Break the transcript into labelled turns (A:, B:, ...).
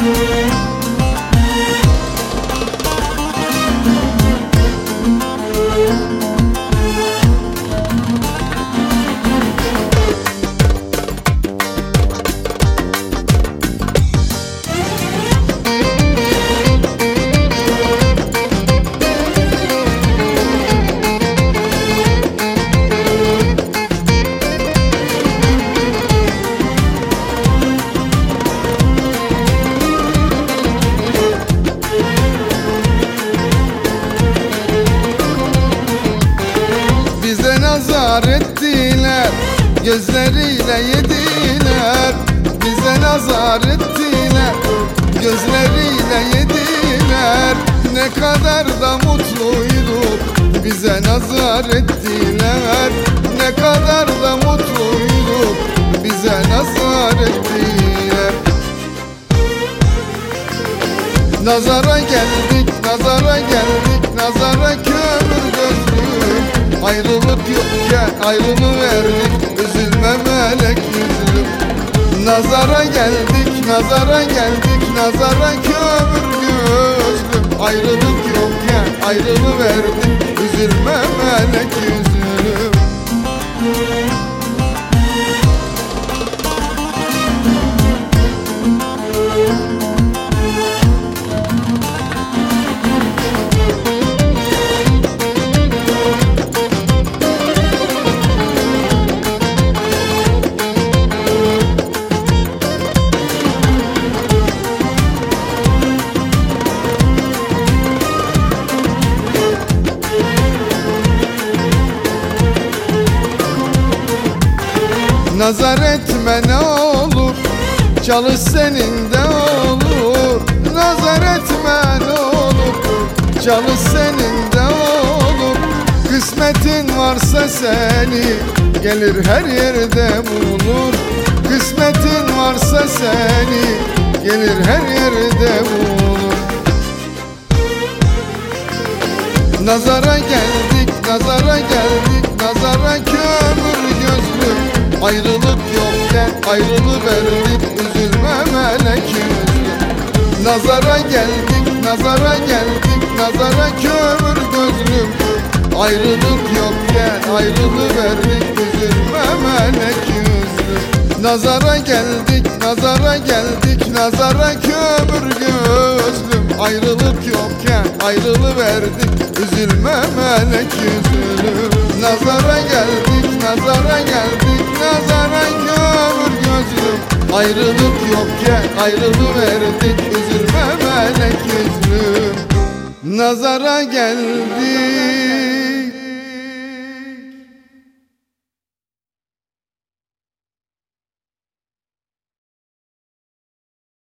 A: Nazar ettiler, gözleriyle yediler. Bize nazar ettiler, gözleriyle yediler. Ne kadar da mutluyduk, bize nazar ettiler. Ne kadar da mutluyduk, bize nazar ettiler. Nazara geldik, nazara geldik, nazara kömür gözlüm. Ayrılık yokken ayrılıverdik, üzülme melek yüzlüm. Nazara geldik, nazara geldik, nazara kömür gözlüm. Ayrılık yokken ayrılıverdik, üzülme melek yüzlüm. Nazar etme ne olur, çalış senin de olur. Nazar etme ne olur, çalış senin de olur. Kısmetin varsa seni, gelir her yerde bulur. Kısmetin varsa seni, gelir her yerde bulur. Nazara geldik, nazara geldik, nazara kömür gözlüm. Ayrılık yokken ayrılıverdik, üzülme melek yüzlüm. Nazara geldik, nazara geldik, nazara kömür gözlüm. Ayrılık yokken ayrılıverdik, üzülme melek yüzlüm. Nazara geldik, nazara geldik, nazara kömür gözlüm. Ayrılık yokken ayrılıverdik, üzülme melek yüzlüm. Nazara geldik, nazara geldik, nazara kömür gözlüm. Ayrılık yokken ayrılıverdik, üzülme melek yüzlüm. Nazara geldik.